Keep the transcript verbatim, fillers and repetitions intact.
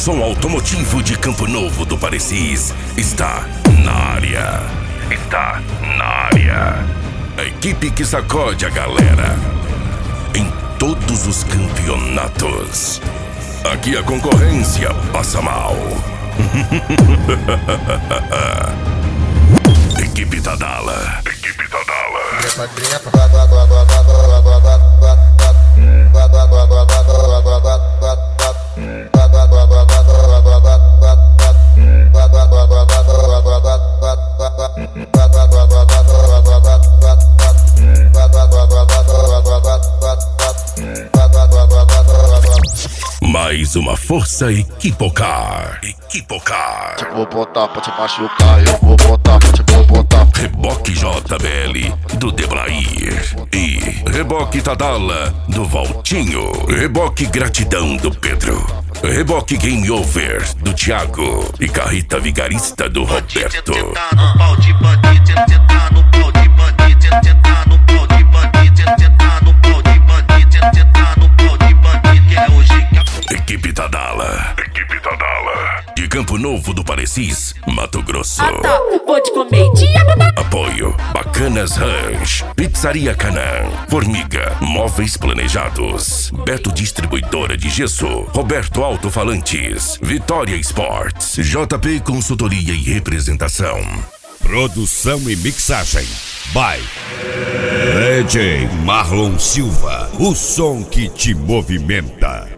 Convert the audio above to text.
som automotivo de Campo Novo do Parecis está na área. Está na área. A equipe que sacode a galera em todos os campeonatos. Aqui a concorrência passa mal. Equipe Tadala. Equipe Tadala. Mais uma força Equipocar. Equipocar. Eu vou botar pra te machucar, eu vou botar pra te vou botar. Reboque J B L do Deblair e Reboque Tadala do Valtinho. Reboque Gratidão do Pedro. Reboque Game Over do Thiago e Carreta Vigarista do Roberto. Equipe Tadala. Equipe Tadala. De Campo Novo do Parecis, Mato Grosso. Ah tá, vou te comer. Apoio Bacanas Ranch, Pizzaria Canã, Formiga, Móveis Planejados, Beto Distribuidora de Gesso, Roberto Alto-Falantes, Vitória Esportes, J P Consultoria e Representação. Produção e mixagem by D J Marlon Silva, o som que te movimenta.